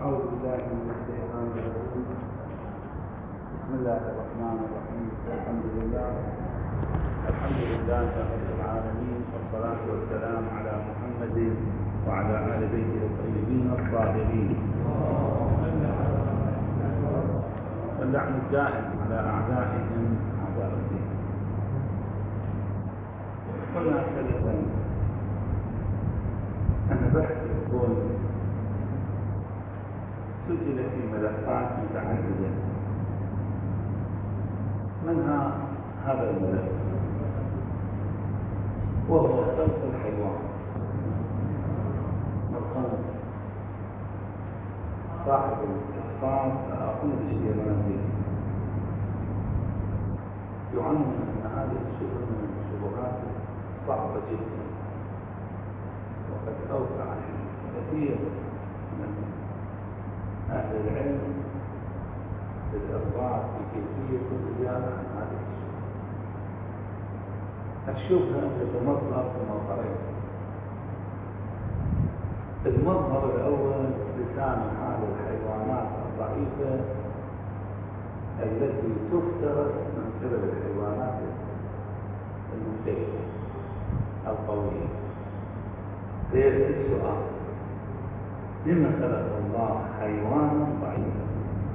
أعوذ بالله من الشيطان الرجيم. بسم الله الرحمن الرحيم. الحمد لله رب العالمين، والصلاة والسلام على محمد وعلى آل بيته الطيبين الطاهرين، واللعن الدائم على أعدائهم أعداء الدين. قلنا سلفا أن بحث يكون سجل في ملفات متعددة، منها هذا الملف وهو خلق الحيوان. والخلق صاحب الإسقاط أقول الشيرازي يعنون أن هذه الشبهة من الشبهات صعبة جدا، وقد أوقع كثير من أهل العلم بالإرضاء في كيفية الإجابة عن هذه الشبهة تتمظهر كما قرأت. المظهر الأول لسان حال الحيوانات الضعيفة التي تفترس من قبل الحيوانات المفترسة القوية. فيأتي السؤال: لما خلق الله حيوانا ضعيفا؟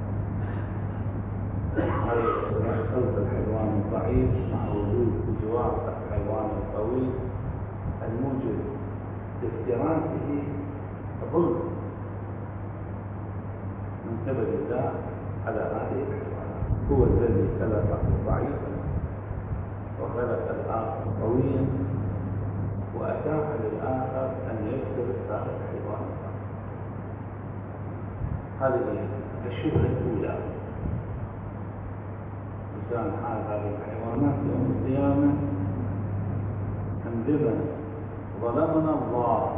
هل خلق الحيوان الضعيف مع وجود بجوار الحيوان القوي الموجب لافتراسه ظلم من قبل الله على هذه الحيوانات؟ هو الذي خلق ضعيفا وخلق الآخر قويا، وأتاح للآخر أن يفترس هذا الحيوان. هذه الشبهة الأولى، لسان حال هذه الحيوانات يوم القيامة عندما ظلمنا الله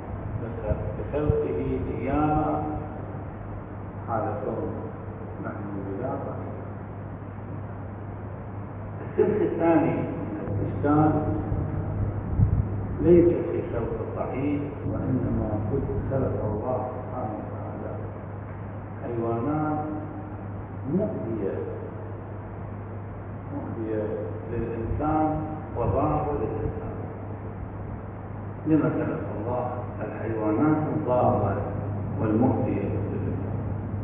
بخلقه إيانا حال كون نحن بلاغة. السلسلة الثاني من الإشكال ليس في خلق الضعيف، وإنما قد خلق الله سبحانه وتعالى حيوانات مؤذية للإنسان وضارة للإنسان. لما خلق الله الحيوانات الضارة والمؤذية للإنسان؟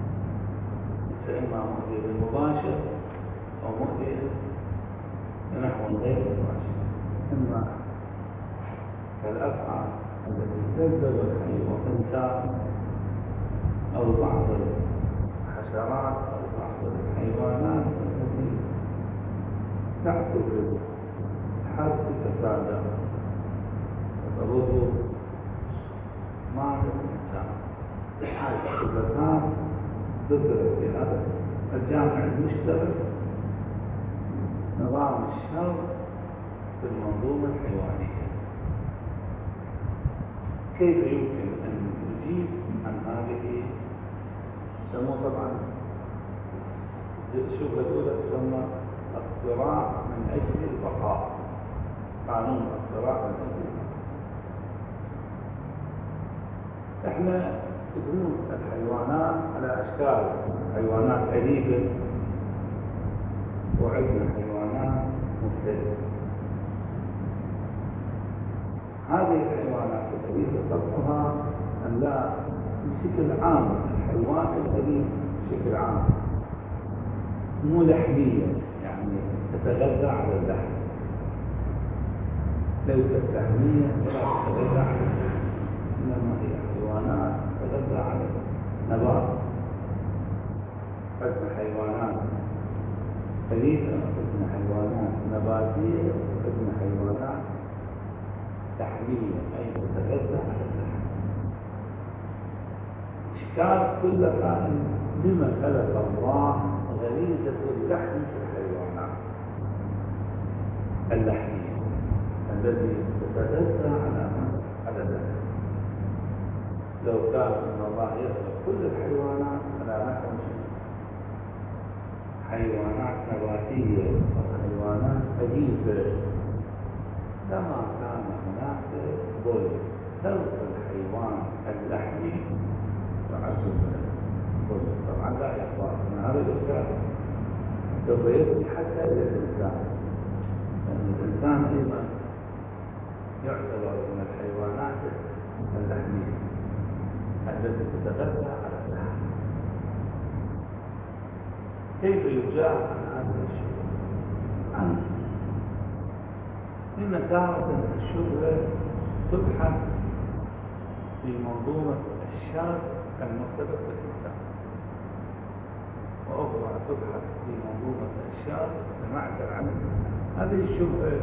إما مؤذية بالمباشر أو مؤذية بنحو غير مباشر، إما كالأفعى التي تذبح الإنسان أو بعض الحشرات أو بعض الحيوانات التي تعتبر حرب فسادا وتضر مال الإنسان. هذه الشبهات ذكرت في هذا الجامع المشترك نظام الشر في المنظومة الحيوانية. كيف يمكن أن نجيب عن هذه؟ سموه طبعا الشبهة الأولى تسمى الصراع من أجل البقاء، قانون الصراع من أجل البقاء. احنا تدرون الحيوانات على أشكال، حيوانات أليفة وعندنا حيوانات مفترسة. هذه الحيوانات الأليفة طبعها أن لا بشكل عام الحيوان الأليف بشكل عام مو لحمية، يعني تتغذى على اللحم، ليست لحمية ولا تتغذى على اللحم، إنما هي حيوانات تتغذى على النبات. عندنا حيوانات أليفة، عندنا حيوانات نباتية، عندنا حيوانات لحمية أي تتغذى على اللحم. إشكال كل كائن: لما خلق الله غريزة اللحم في الحيوانات اللحمية التي تتغذى على اللحم؟ لو كان ان الله يخلق كل الحيوانات على نحو حيوانات نباتية وحيوانات أليفة لما كان هناك ظلم. خلق الحيوان اللحمي وعزم طبعا لا يخفى أن هذا الإشكال سوف يصل حتى إلى الإنسان، لأن الإنسان أيضا يعتبر من الحيوانات اللحمية التي تتغذى على اللحم. كيف يجاب عن هذا الشيء؟ إن تارة الشبهة تبحث في منظومة الشرع المرتبط بالإنسان، وأخرى تبحث في منظومة الشرع المعتل على الإنسان. هذه الشبهة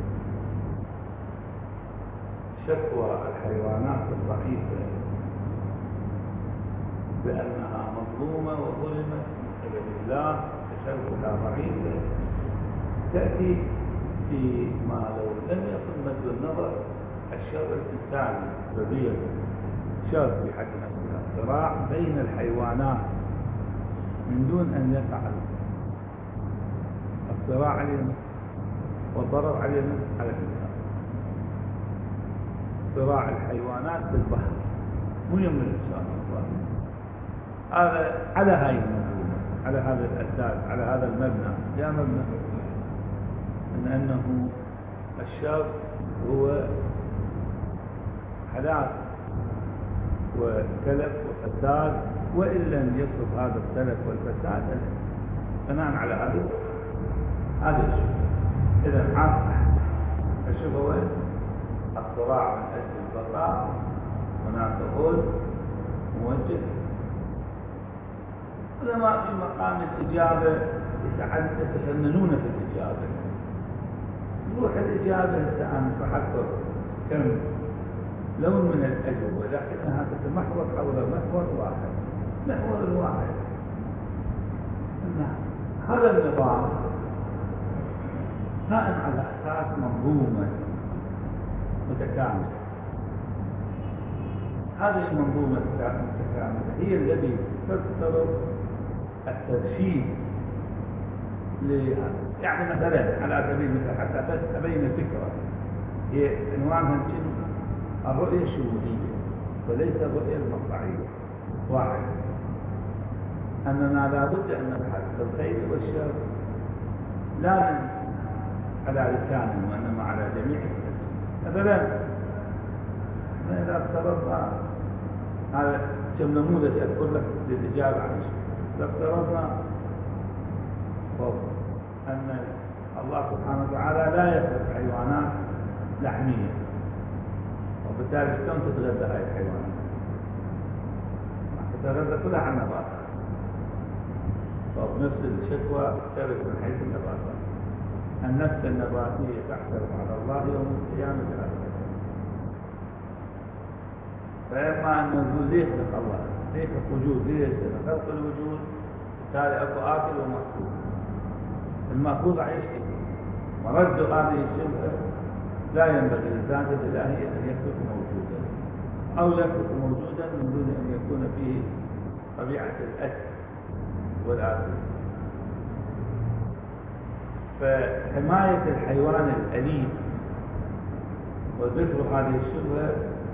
شكوى الحيوانات الضعيفة بأنها مظلومة وظلمت من قبل الله تشبهها ضعيفة، تأتي فيما لو لم يكن مد النظر الشر الإنساني كبير، شر في حد نفسه، صراع بين الحيوانات من دون أن يقع الصراع علينا والضرر علينا على الإنسان. صراع الحيوانات في البحر مو يم الإنسان أصلا. هذا على هاي المنظومة، على هذا الأساس، على هذا المبنى، يا مبنى أنه الشر هو هلاك وتلف وفساد، وإن لم يصف هذا التلف والفساد بناء على هذا الشبهة. إذا الشبهة وين؟ الصراع من أجل البقاء، هناك قول موجه. العلماء في مقام الإجابة يتفننون في الإجابة. روح الإجابة الآن تحقق كم لون من الأجوبة، لكنها تتمحور حول محور واحد. محور الواحد أن هذا النظام قائم على أساس منظومة متكاملة. هذه المنظومة المتكاملة هي التي تفترض الترشيد يعني مثلا على سبيل المثال حتى تبين الفكرة، هي عنوانها الرؤية الشهودية وليس الرؤية المقطعية. واحد، أننا لا بد أن نبحث في الخير والشر لا على لسانهم وإنما على جميع الناس. مثلا إذا افترضنا هذا كم نموذج أذكر لك للإجابة عن الشيء. إذا افترضنا أن الله سبحانه وتعالى لا يخلق حيوانات لحمية، وبالتالي شلون تتغذى هاي الحيوانات؟ تتغذى كلها عن نباتات. نفس الشكوى ترد من حيث النباتات. النفس النباتية تحترم على الله يوم القيامة الآخرة. فإما أن نقول ليش خلق الله؟ ليش الوجود؟ ليش خلق الوجود؟ بالتالي أكو آكل ومأكول. المأخوذ راح يشتكي. مرد هذه الشبهة لا ينبغي للذات الإلهية أن يخلق موجودا أو يخلق موجودا من دون أن يكون فيه طبيعة الأكل والآكل. فحماية الحيوان الأليف وذكر هذه الشبهة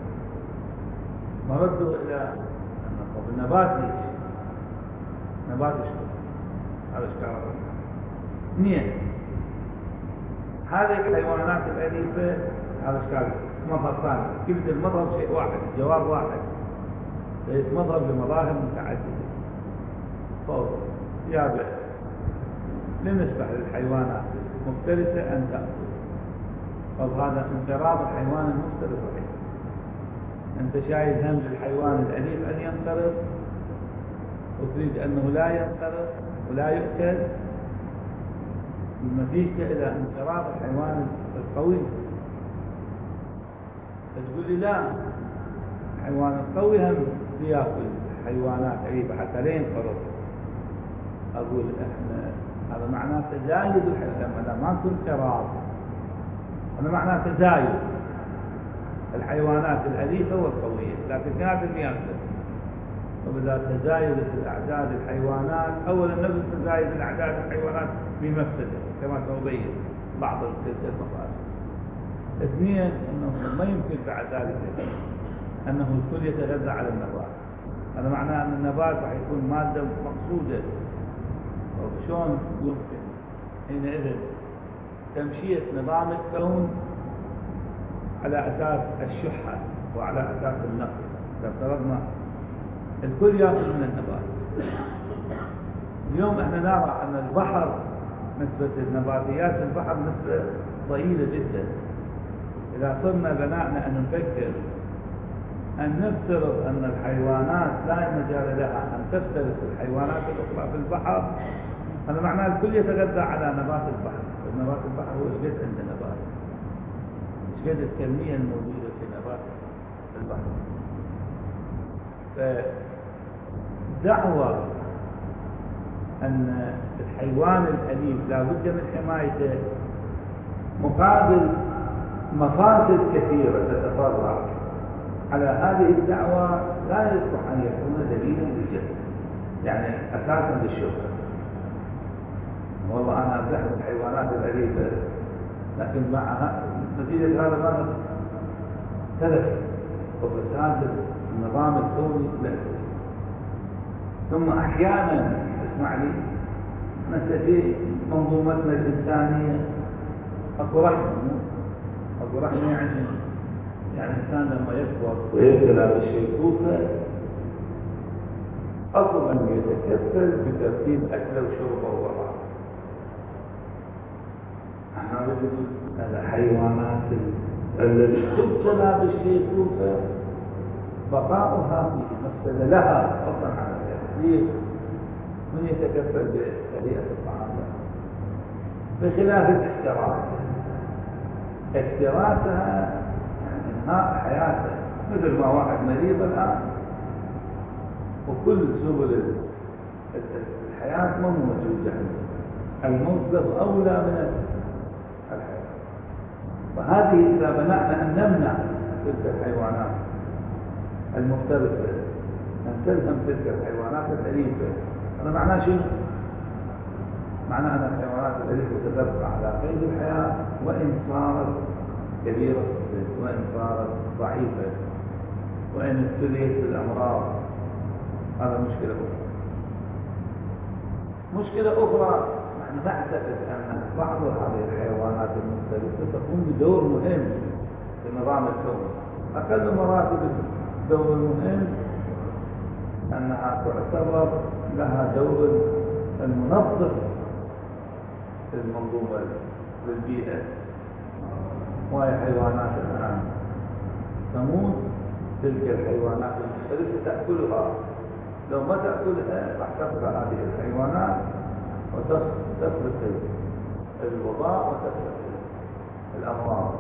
مرده إلى النبات. ليش؟ نبات الشبهة هذا اشكال. اثنين، هذه الحيوانات الأليفة هذا اشكال. مظهر ثاني، كلمة المظهر شيء واحد، الجواب واحد، ليس مظهر بمظاهر متعددة. فوق إجابة لنسبح للحيوانات مفترسة أن تأكل. هذا انقراض الحيوان المفترس صحيح. أنت شايل هم للحيوان الأليف أن ينقرض وتريد أنه لا ينقرض ولا يؤكل، بالنتيجة إلى انقراض الحيوان القوي. فتقول لي لا، الحيوان القوي هم يأكل حيوانات أليفة حتى لا ينقرض. أقول إحنا هذا معناه تزايد الحيوان، هذا ما كل انقراض، هذا معناه تزايد الحيوانات الأليفة والقوية، لكن كانت يأكل. وبذا تزايد الأعداد الحيوانات، أولا نفس تزايد الأعداد الحيوانات بمفسده كما سأبين بعض تلك المفاسد. اثنين، أنه ما يمكن بعد ذلك أنه الكل يتغذى على النبات، هذا معناه أن النبات راح يكون مادة مقصودة. وشون يمكن حينئذ تمشية نظام الكون على أساس الشحة وعلى أساس النقص؟ إذا افترضنا الكل يأكل من النبات، اليوم احنا نرى أن البحر نسبة النباتيات في البحر نسبة ضئيلة جدا. إذا صرنا بناءنا أن نفكر أن نفترض أن الحيوانات لا مجال لها أن تفترس الحيوانات الأخرى في البحر، هذا معناه الكل يتغذى على نبات البحر. نبات البحر هو ايش قد عنده نبات، ايش قد الكمية الموجودة في نبات البحر. فدعوة أن الحيوان الأليف لا بد من حمايته مقابل مفاسد كثيرة تتفرع على هذه الدعوة لا يصلح أن يكون دليلا للجدل، يعني أساسا للشبهة. والله أنا أبدأ الحيوانات الأليفة، لكن مع نتيجة هذا ما تلف وفساد النظام الكوني لا يصير. ثم أحيانا اسمع لي، نحن في منظومتنا الإنسانية أكو رحمة يعني الإنسان لما يكبر ويبتلى بالشيخوخة أطلب أن يتكفل بترتيب أكله وشربه وراءه. احنا نقول الحيوانات التي تبتلى بالشيخوخة بقاؤها في مفسدة لها فضلا عن التكليف من يتكفل بتهيئة الطعام، بخلاف افتراسها يعني انهاء حياته، مثل ما واحد مريض الآن وكل سبل الحياة ما موجودة عنده، الموت له أولى من الحياة. وهذه إذا بنأنا أن نمنع تلك الحيوانات المفترسة أن تلهم تلك الحيوانات الأليفة، هذا معناه شنو؟ معناه أن الحيوانات الأليفة ستبقى على قيد الحياة وإن صارت كبيرة السن، وإن صارت ضعيفة، وإن ابتليت بالأمراض. هذا مشكلة أخرى. نحن نعتقد أن بعض هذه الحيوانات المفترسة تقوم بدور مهم في النظام الكوني. أقل مراتب الدور المهم أنها تعتبر لها دور المنظف المنظومة للبيئة. وهي حيوانات الآن تموت، تلك الحيوانات المفترسة تأكلها، لو ما تأكلها راح تبقى هذه الحيوانات وتصرف الوباء وتصرف الأمراض.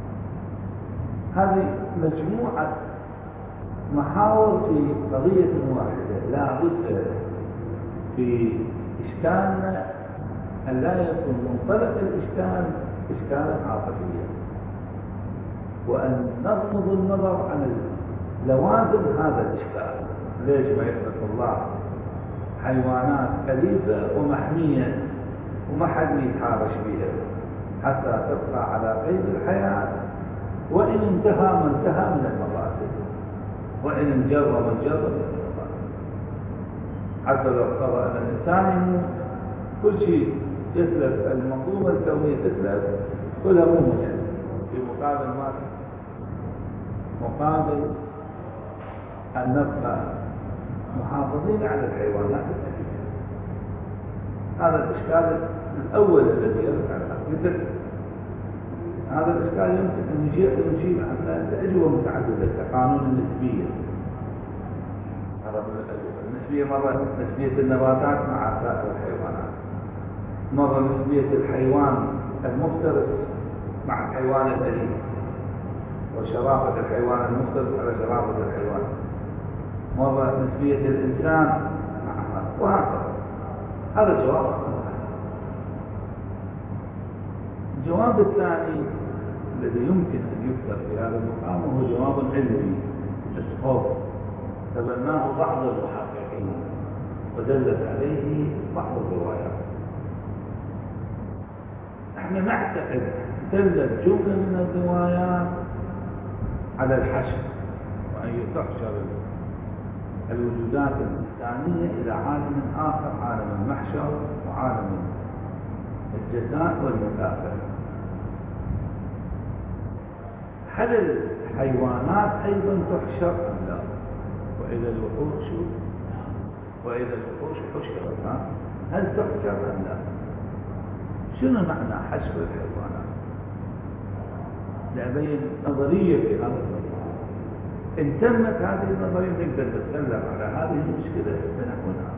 هذه مجموعة محاور في قضية واحدة. لا بد في إشكالنا أن لا يكون منطلق الإشكال إشكالا عاطفيا، وأن نغمض النظر عن لوازم هذا الإشكال. ليش ما يخلق الله حيوانات أليفة ومحمية وما حد يتحارش بها حتى تبقى على قيد الحياة، وإن انتهى ما انتهى من المفاسد، وإن انجر ما انجر من المفاسد. حتى لو اقتضى أن الإنسان يموت كل شيء يتلف، المنظومة الكونية تتلف كلها مو مهم، في مقابل ماذا؟ مقابل أن نبقى محافظين على الحيوانات الأليفة. هذا الإشكال الأول الذي يرجع له. هذا الإشكال يمكن أن نجيب عنه بأجوبة متعددة كقانون النسبية. هذا من الأجوبة. النسبية مرة نسبية النباتات مع سائر الحيوانات، مرة نسبية الحيوان المفترس مع الحيوان الأليف، وشرافة الحيوان المفترس على شرافة الحيوان، مرة نسبية الإنسان مع هذا، وهكذا. هذا الجواب. الجواب الثاني الذي يمكن أن يذكر في هذا المقام هو جواب علمي مسحوب تبناه بعض المحققين ودلت عليه بعض الروايات. نحن نعتقد دلت جملة من الروايات على الحشر، وأن تحشر الوجودات الإنسانية إلى عالم آخر، عالم المحشر وعالم الجزاء والمكافأة. هل الحيوانات أيضا تحشر أم لا؟ وإذا الوحوش حشرت هل تحشر أم لا؟ شنو معنى حشر الحيوانات؟ لأبين نظرية في هذا الموضوع. إن تمت هذه النظرية نقدر نتكلم على هذه المشكلة بنحوها.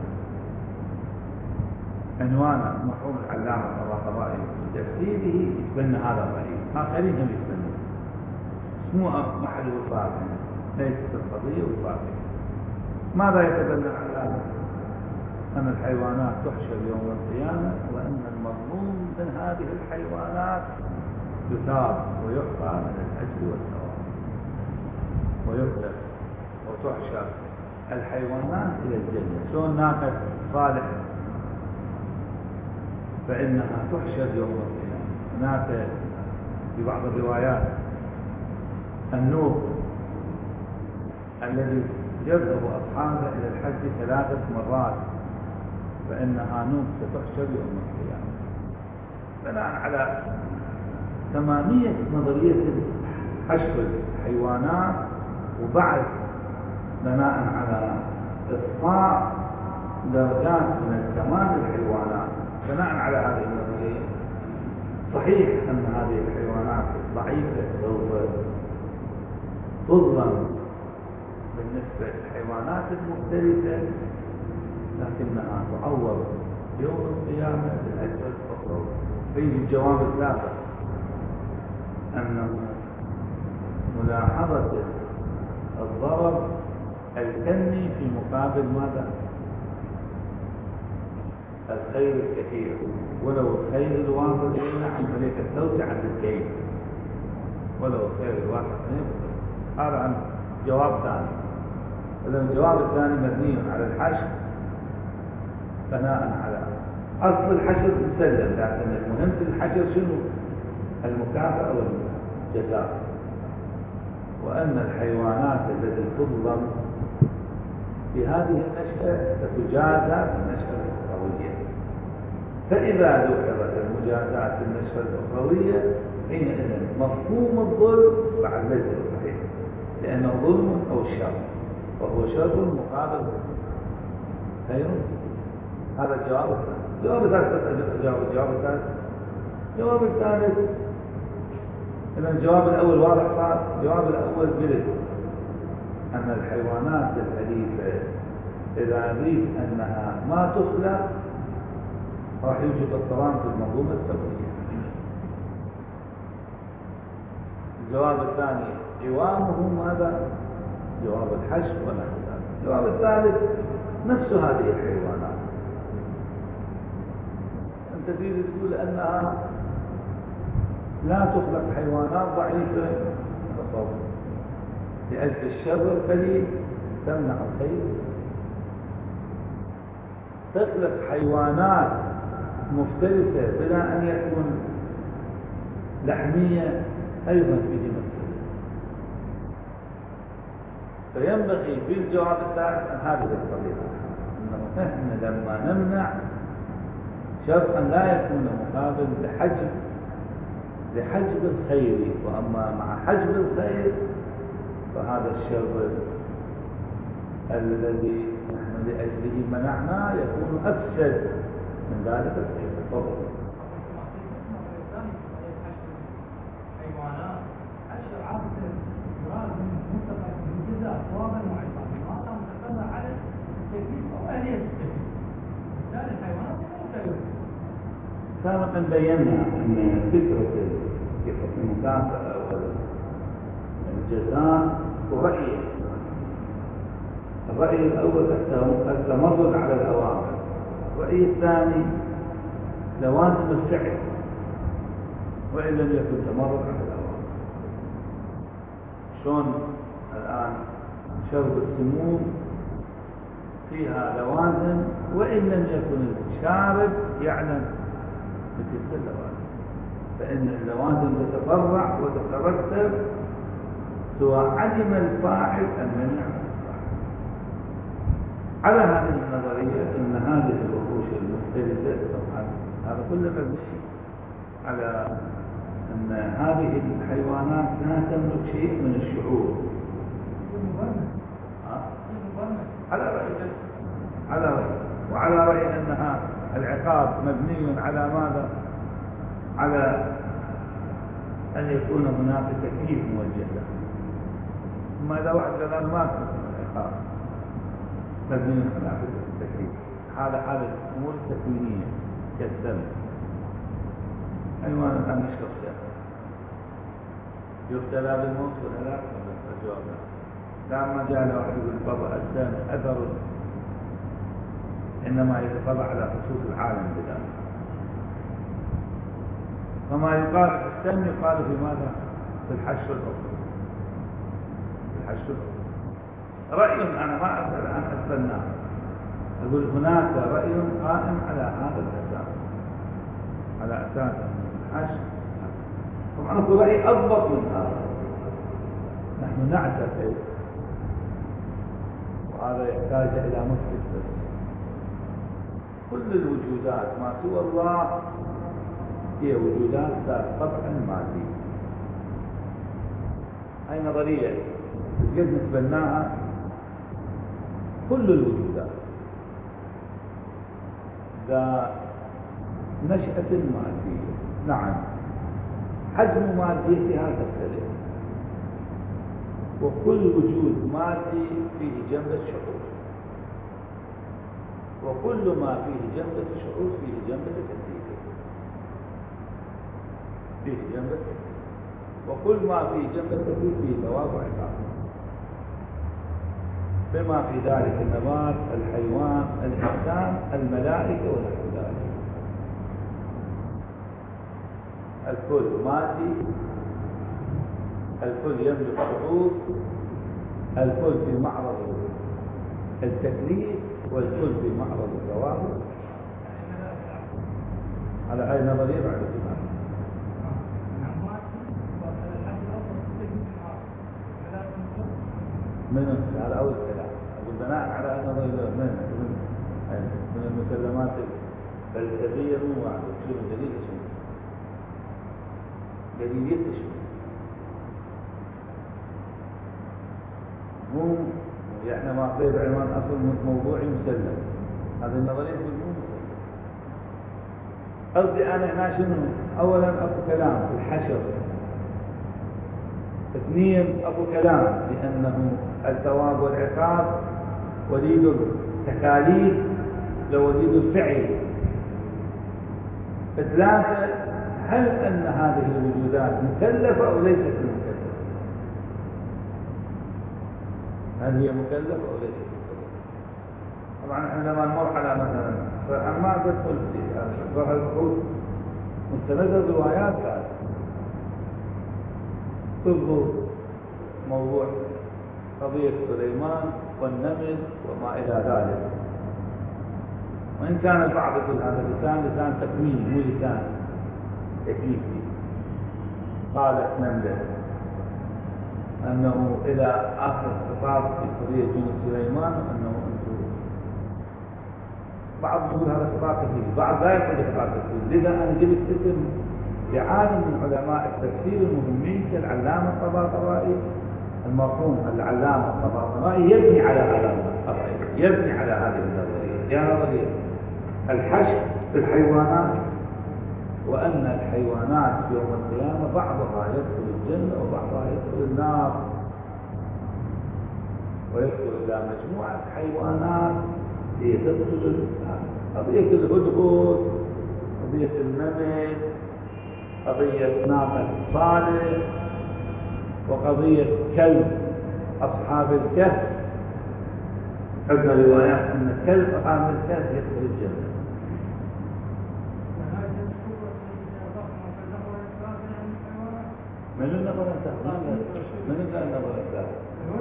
عنوان مرحوم العلامة الطباطبائي في تفسيره يتبنى هذا الرأي، آخرين هم يتبنون. مو محل وفاق، ليست القضية وفاقية. ماذا يتبنى العلامة؟ أن الحيوانات تحشر يوم القيامة، وأن المظلوم من هذه الحيوانات يثاب ويعطى من الأجر والثواب، ويكتب وتحشر الحيوانات إلى الجنة. شلون ناقة صالح فإنها تحشر يوم القيامة. هناك في بعض الروايات النوق الذي يذهب أصحابه إلى الحج 3 مرات فإنها نوق ستحشر يوم القيامة. بناء على تمامية نظرية حشر الحيوانات، وبعد بناء على إطفاء درجات من الكمال الحيوانات، بناء على هذه النظرية صحيح أن هذه الحيوانات الضعيفة سوف تظلم بالنسبة للحيوانات المختلفة، لكنها تعوض يوم القيامة بالأجر الأخروي. فيجي الجواب السابق أنه ملاحظة الضرر الفني في مقابل ماذا؟ الخير الكثير، ولو الخير الواصل إلى عملية التوسعة بالكيف، ولو الخير الواصل هذا عن جواب ثاني. إذن الجواب الثاني مبني على الحشر بناء على أصل الحشر مسلم، لكن المهم في الحشر شنو؟ المكافأة والجزاء، وأن الحيوانات التي تظلم في هذه النشأة ستجازى في النشأة الأخروية. فإذا ذكرت المجازاة في النشأة الأخروية حينئذ مفهوم الظلم بعد ليس صحيح، لأنه ظلم أو شر، وهو شر مقابل خير. هذا الجواب الثاني. الجواب الثالث إذا الجواب الأول واضح صار. الجواب الأول قلت أن الحيوانات الأليفة إذا أريد أنها ما تخلق راح يوجد اضطراب في المنظومة التوزيعية. الجواب الثاني عوامه ماذا؟ جواب الحشر ونحو ذلك. الجواب الثالث نفس هذه الحيوانات أنت تريد تقول أنها لا تخلق حيوانات ضعيفة تصور لأجل الشر القليل تمنع الخير، تخلق حيوانات مفترسة بلا أن يكون لحمية أيضا في مسألة. فينبغي في الجواب الثالث أن هذه الطريقة أنه إحنا لما نمنع شرطا لا يكون مقابل لحجب الخير، وأما مع حجب الخير فهذا الشر الذي نحن لأجله منعناه يكون أفسد من ذلك الخير. تفضل. حيوانات أشهر عادة مراد من منطقة من جزاء ثوابا وعقابا، هذا متكرر على التكليف أو أهلية التكليف. بالتالي الحيوانات مختلفة. سابقا بينا أن فكرة المكافأة والجزاء ورأيين. الرأي الأول التمرد على الأوامر، الرأي الثاني لوازم الفعل وإن لم يكن تمرد على الأوامر. شلون الآن شرب السموم فيها لوازم وإن لم يكن الشارب يعلم بتلك اللوازم، فإن اللوازم تتفرع وتترتب سواء علم الفاعل أم لم يعلم الفاعل. على هذه النظرية أن هذه الوحوش المفترسة طبعا هذا كله مبني على أن هذه الحيوانات لا تملك شيء من الشعور. على رأي وعلى رأي أنها العقاب مبني على ماذا؟ على أن يكون هناك تكليف موجه له. ثم إذا واحد قال ما في العقاب مبني على التكليف، هذا حال الأمور التكوينية كالسلم. حيوان الآن يشرب سم يبتلى بالموت ولا لا؟ الجواب لا. لما جاء له واحد يقول بابا السم أثر إنما يتطلع على خصوص العالم بذلك. فما يقال في السم يقال في ماذا؟ في الحشر الأخرى. الحشر الأخرى رأي أنا ما أقدر الآن أتبناه، أقول هناك رأي قائم على هذا الأساس، على أساس الحشر. طبعا أقول رأي أضبط من هذا. نحن نعتقد وهذا يحتاج إلى مثبت بس كل الوجودات ما سوى الله هي وجودات ذات طبع مادي. هاي نظرية قد نتبناها. كل الوجودات ذات نشأة مادية، نعم حجم ماديتها تختلف، وكل وجود مادي فيه جنبة شعور، وكل ما فيه جنبة شعور فيه جنبة تكليف، فيه جنبة تكليف، وكل ما فيه جنبة تكليف فيه ثواب وعقاب، بما في ذلك النبات، الحيوان، الإنسان، الملائكة ونحو ذلك. الكل مادي، الكل يملك شعور، الكل في معرض التكليف، والكل في معرض الثواب. على هاي النظرية بعد الإمام من على أول كلام أقول بناء على النظرية من المسلمات الفلسفية مو واحد شنو دليل شنو دليل شنو مو احنا ما قيل عنوان اصل موضوعي مسلم. هذه النظريه تقول مو مسلم. قصدي انا هنا شنو؟ اولا اكو كلام في الحشر، اثنين اكو كلام بانه الثواب والعقاب وليد التكاليف لوليد الفعل. ثلاثه هل ان هذه الوجودات مكلفه او ليست مكلفه؟ هل هي مكلفة أو ليست مكلفة؟ طبعا احنا لما نمر على مثلا أنا ما بدخل في هذا البحوث مستندة روايات ذات تذكر موضوع قضية سليمان والنمل وما إلى ذلك، وإن كان البعض يقول هذا لسان تكويني مو لسان تكليفي. قالت نملة أنه إلى آخر خطاب في قضية جنود سليمان أنه أنتم بعض يقول هذا خطاب كثير، بعض لا يقول خطاب كثير. لذا أنا جبت اسم لعالم من علماء التفسير المهمين كالعلامة الطباطبائي المرحوم العلامة الطباطبائي يبني على هذا الرأي، يبني على هذه النظرية. يا نظرية الحشر في الحيوانات، وأن الحيوانات يوم القيامة بعضها يدخل الجنة وبعضها يدخل النار، ويدخل إلى مجموعة حيوانات هي تدخل قضية الهدهد، قضية النمل، قضية ناقة صالح، وقضية كلب أصحاب الكهف. عندنا روايات أن كلب أصحاب الكهف يدخل الجنة. من النظر الثالث؟ من النظر الثالث؟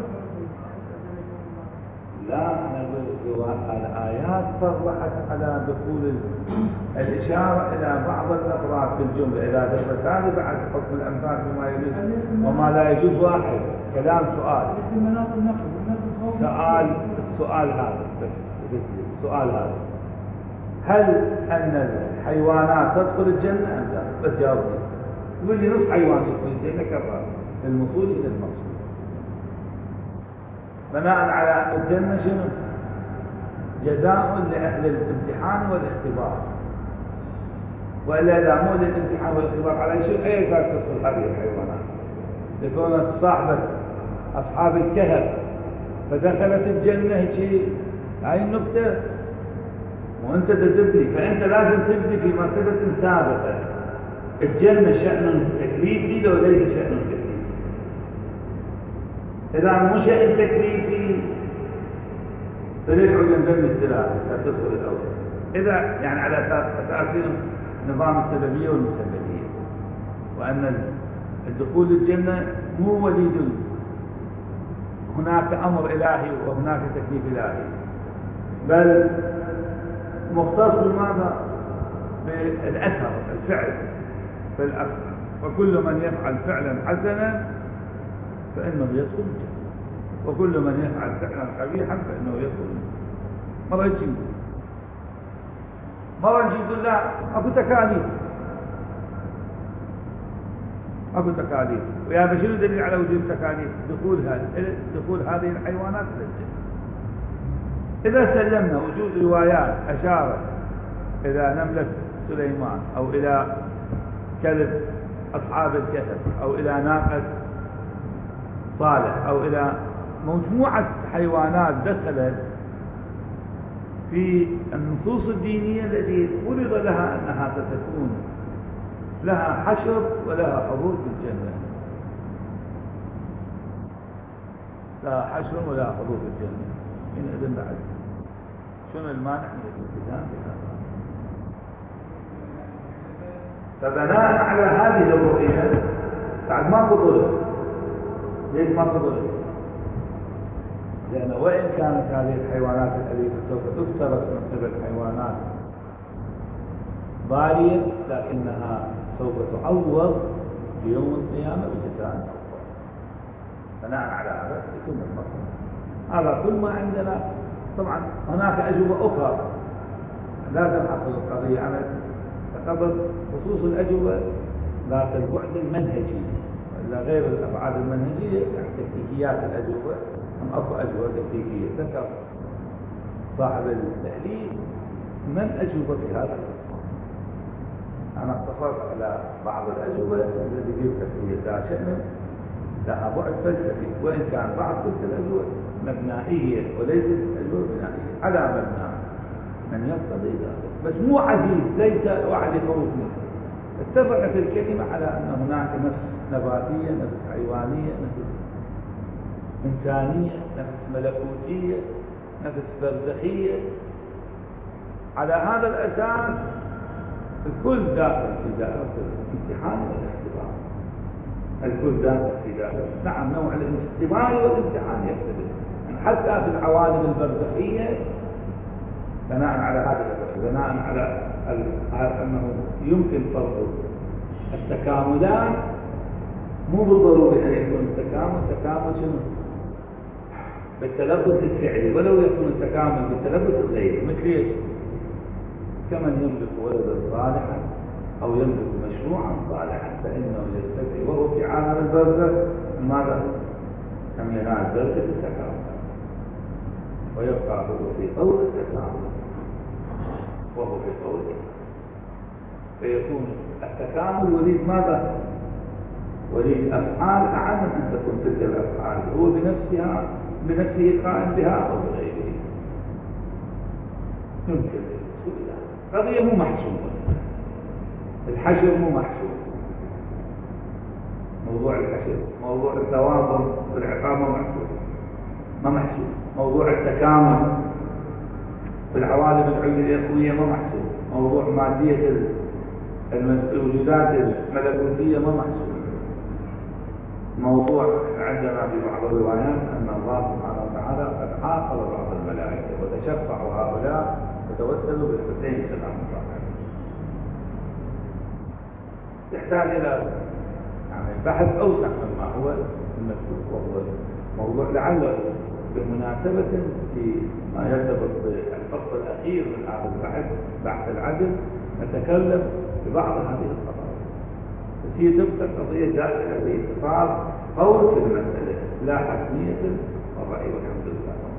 لا نقول الآيات صرحت على دخول الإشارة إلى بعض الأفراد في الجملة. إذا دخلت هذه بعد حكم الأمثال بما يجوز وما لا يجوز واحد. كلام سؤال السؤال هذا بس السؤال هذا، هل أن الحيوانات تدخل الجنة أم لا؟ بس جاوبني. يقول لي نص حيوان يدخل الجنة كفى الموصول إلى المقصود، بناء على أن الجنة شنو؟ جزاء لأهل الامتحان والاختبار، وإلا لا مو للامتحان والاختبار على شيء أي أساس تدخل هذه الحيوانات؟ يكون صاحبة أصحاب الكهف فدخلت الجنة هيك، هاي النكتة، وأنت تبدي، فأنت لازم تبدي في مرتبة سابقة. الجنة شأن تكليفي لو ليس شأن تكليفي. إذا مو شأن تكليفي فليقعد ينضم الثلاثة تدخل الأول. إذا يعني على أساس نظام السببية والمسببية، وأن الدخول للجنة مو وليد، هناك أمر إلهي وهناك تكليف إلهي، بل مختص بماذا؟ بالأثر، الفعل في الأثر. وكل من يفعل فعلا حسنا فإنه يدخل الجنة، وكل من يفعل فعلا قبيحا فإنه يدخل الجنة. مرة يقول لا أكو تكاليف، أكو تكاليف، ويا شنو دليل على وجود تكاليف؟ دخول هذه الحيوانات إلى الجنة. إذا سلمنا وجود روايات أشارت إلى نملة سليمان أو إلى كلب أصحاب الكهف أو إلى ناقة صالح أو إلى مجموعة حيوانات دخلت في النصوص الدينية التي فرض لها أنها ستكون لها حشر ولها حضور في الجنة، لها حشر ولها حضور في الجنة، من إذن بعد شنو المانع من الالتزام بهذا؟ فبناء على هذه الرؤية بعد ما ظلم. ليش ما ظلم؟ لأن وإن كانت هذه الحيوانات الأليفة سوف تفترس من قبل حيوانات ضارية، لكنها سوف تعوض في يوم القيامة بجزاء أفضل. بناء على هذا يتم المطلوب. هذا كل ما عندنا. طبعا هناك أجوبة أخرى لا تنحصر القضية على فقط خصوص الأجوبة ذات البعد المنهجي، وإلا غير الأبعاد المنهجية يعني تكتيكيات الأجوبة. هم أكو أجوبة تكتيكية ذكر صاحب التحليل من أجوبة في هذا. أنا اقتصرت على بعض الأجوبة التي قلت هي ذات شأن لها بعد فلسفي، وإن كان بعض تلك الأجوبة مبنائية وليست أجوبة بنائية على مبنى من يقتضي ذلك. بس مو عزيز، ليس واحد يخوفني. اتفقت الكلمة على أن هناك نفس نباتية، نفس حيوانية، نفس إنسانية، نفس ملكوتية، نفس برزخية. على هذا الأساس الكل داخل في دائرة الامتحان والاختبار. الكل داخل في دائرة. نعم، نوع الاختبار والامتحان يختلف. حتى في العوالم البرزخية بناء على أنه يمكن فرض التكاملات، مو بالضروري أن يكون التكامل شنو؟ بالتلبس الفعلي، ولو يكون التكامل بالتلبس الغيري. مثل ايش؟ كمن يملك ولدا صالحا أو يملك مشروعا صالحا فإنه يستدعي وهو في عالم البرزخ ماذا؟ أن ينال درجة التكامل، ويبقى هو في طور التكامل وهو في طور، فيكون التكامل وليد ماذا؟ وليد أفعال أعم من أن تكون تلك الأفعال هو بنفسه قائم بها أو بغيره. يمكن قضية مو محسوبة. الحشر مو محسوب. موضوع الحشر، موضوع التواضع والعقاب ما محسوب. موضوع التكامل في العوالم العليا الإخوية ما محسوب. موضوع مادية الوجودات الملكوتية ما محسوب. موضوع عندنا في بعض الروايات أن الله سبحانه وتعالى قد عاقب بعض الملائكة وتشفع هؤلاء وتوسلوا بالحسين سلام الله عليه. يحتاج إلى يعني بحث أوسع مما هو المذكور، وهو موضوع لعله بمناسبة ما يرتبط بالفصل الأخير من هذا البحث، بحث العدل، نتكلم ببعض هذه القضايا. بس هي تبقى قضية داخلة باتصال قول في المسألة، لا حتمية الرأي، والحمد لله.